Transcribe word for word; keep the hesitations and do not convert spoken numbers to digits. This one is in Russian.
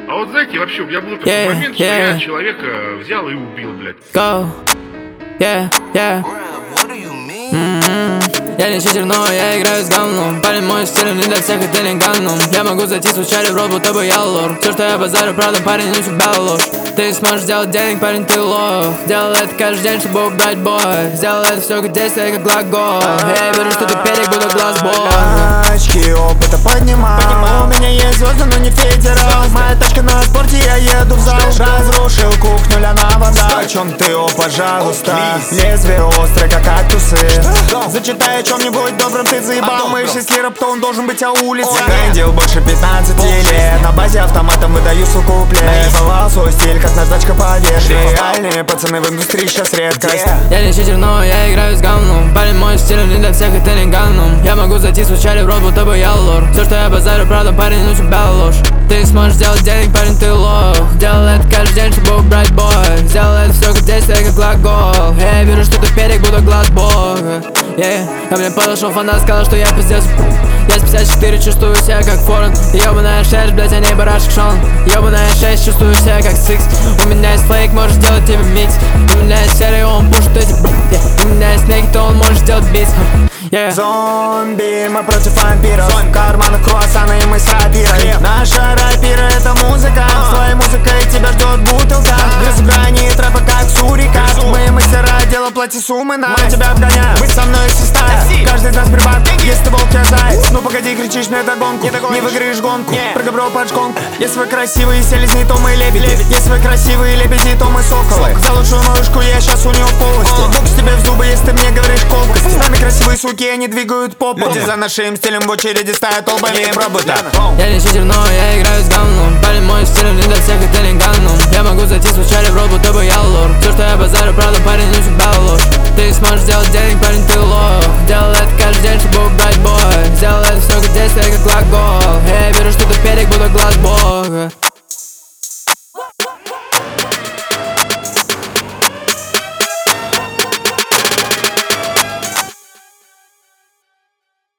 А вот знаете, вообще, у меня был такой yeah, момент, что yeah. я человека взял и убил, блядь. Go, yeah, yeah. Mm-hmm. Я не читер, но я играю с говном. Парень, мой стиль не для всех, это не ганном. Я могу зайти случайно в рот, будто бы я лор. Все, что я базарю, правда, парень, не себя ложь. Ты сможешь делать денег, парень, ты лох. Делал это каждый день, чтобы убрать бой. Сделал это все как действие, как глагол. Я верю, что ты берег, буду глаз бой. Очки опыта поднимал. У меня есть звезды, но не федерал. Моя тачка на спорте, я еду в зал. Разрушил кухню, ляна вода. О чем ты, о, пожалуйста. Лезвие острое, как кактусы. Зачитай о чем-нибудь добром, ты заебал. Думаешь, если рэп, то он должен быть о улице. Гандил больше пятнадцати лет. На базе автоматом выдаю свой куплет. Наебывал свой стиль, как наждачка поверх. Реальные пацаны в индустрии сейчас редкость. Я не читер, но я играю с говном. Парень, мой стиль не для всех, это не ганном. Я могу зайти случайно в рот, будто бы я лор. Все, что я базарю, правда, парень, ну тебя ложь. Ты сможешь делать денег, парень, ты лох. Делал это каждый день, чтобы убрать бой. Сделал это все как действие, как глагол. Я верю, что ты берег, буду глаз бога. Yeah. Ко мне подошел фанат, сказал, что я пиздец. Я с пятьдесят четыре чувствую себя как форен. Ёбаная шерсть, блять, а не барашек Шон. Ёбаная шесть, чувствую себя как сикс. У меня есть флейк, может делать тебе микс. У меня есть серый, он пушит эти yeah. У меня есть некий, то он может сделать бит yeah. Зомби, мы против вампиров. В карманах круассаны и мы с рапирой. Наша рапира это музыка. Своей музыкой тебя ждет бутылка. Грызу грани трэпа как сурикат. Мы мастера, дело плати суммы на тебя обгоняют. Быть со мной сестра. Каждый из нас прибат. Если ты волк, я заяц. Ну погоди, кричишь мне догонку. Не выиграешь гонку. Прыгай, бро, под шконку. Если вы красивые селезни, то мы лебеди. Если вы красивые лебеди, то мы соколы. За лучшую малышку я сейчас у нее в полости. Бокс тебе в зубы, если ты мне говоришь колкости. С нами красивые суки, они двигают попу. Люди за нашим стилем в очереди стоят толпами. Пробута. Я не читер, но я играю с говном. Парень, мой стиль не для всех, это не ганном. Я могу зайти случайно в рот, будто бы я лор. Все, что я базарю, правда, парень, ну